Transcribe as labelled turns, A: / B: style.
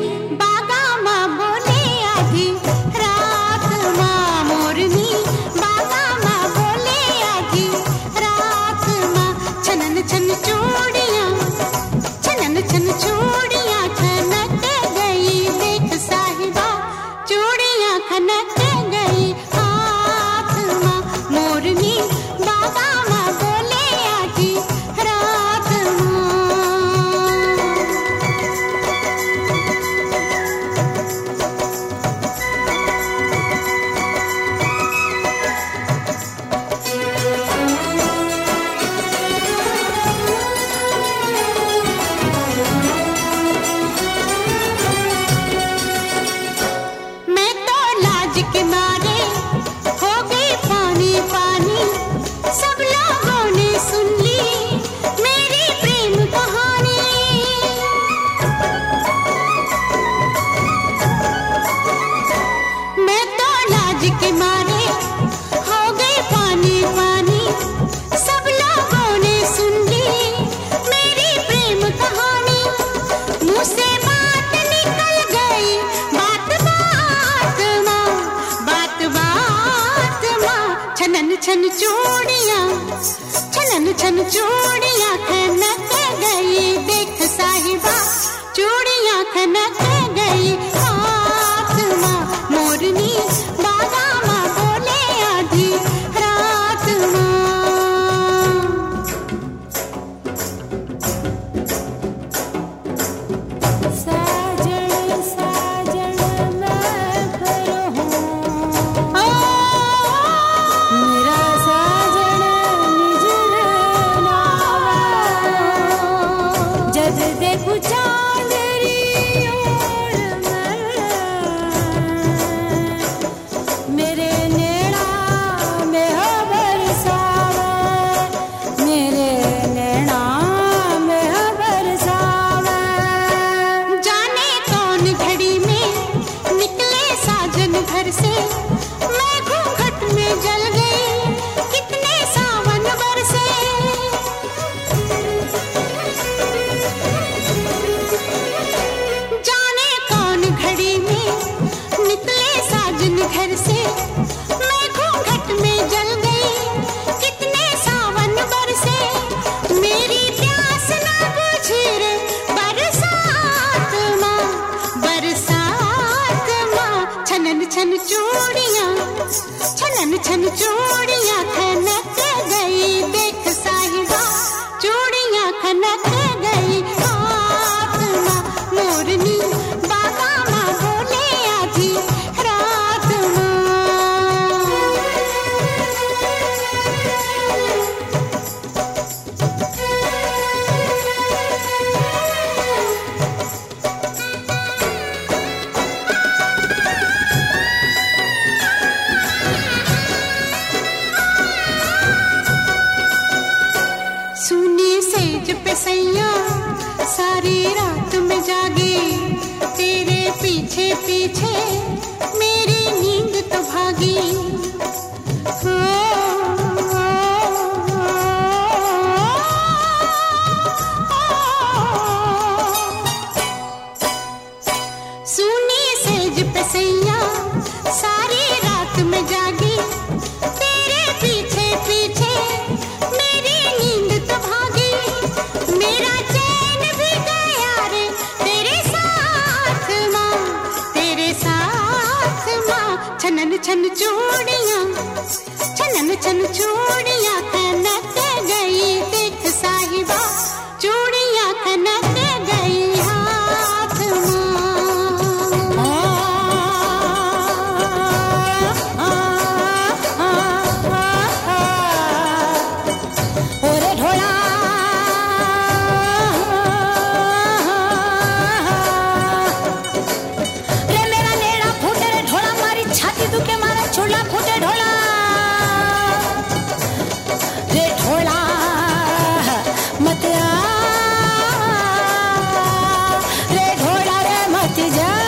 A: बागा माँ बोले आधी रात माँ, मोरनी बागा माँ बोले आधी रात माँ। छनन छन चूड़ियाँ, छनन छन चूड़ियाँ खनक गई, देख साहिबा चूड़ियाँ खनक गई हाथ माँ, मोरनी बागा माँ बोले आधी रात माँ। मैं तो लाज के मारे हो गई पानी पानी, सब लोगों ने सुन ली मेरी प्रेम कहानी। मैं तो लाज के मारे हो गई पानी पानी, सब लोगों ने सुन ली मेरी प्रेम कहानी। मुँह से बात निकल गई, बात बात माँ, बात बात माँ। छनन छन चूड़ियाँ, छनन छन चूड़ियाँ खनक गई, देख साहिबा चूड़ियाँ खनक गई हाथ माँ, मोरनी बागा माँ बोले आधी रात माँ। साजन साजन मैं फिर हूँ, मेरा साजन निजर नावा। जब देखूं चांदनी ओर मेरे नैना में हो बरसावे, मेरे नैना में हो बरसावे। जाने कौन घड़ी में निकले साजन घर से, मैं घूंघट में जल गई, कितने सावन बरसे। जाने कौन घड़ी में निकले साजन घर से, मैं घूंघट में जल गई, कितने सावन बरसे। मेरी प्यास ना बुझी रे बरसात माँ, बरसात माँ। छनन छन चूड़ियाँ, छनन छन चूड़ियाँ खनक गई, देख साहिबा चूड़ियाँ खनक गई हाथ माँ, मोरनी बागा माँ बोले आधी रात माँ। सुनी सेज पे सैया सारी रात में जागी, तेरे पीछे पीछे मेरी नींद तो भागी। सुनी सेज पे सैया सारी रात में जागी, तेरे पीछे पीछे मेरी नींद तो भागी। मेरा चैन भी गया रे तेरे साथ माँ, तेरे साथ माँ। छनन छन चूड़ियाँ, छनन छन चूड़ियाँ खनक गई, देख साहिबा चूड़ियाँ खनक गई हाथ ओरे ढोला रे मेरा नेड़ा फूटे रे ढोला, मारी छाती दुखे मारा छोला फूटे ढोला रे ढोला मत आ रे ढोला रे मत जा।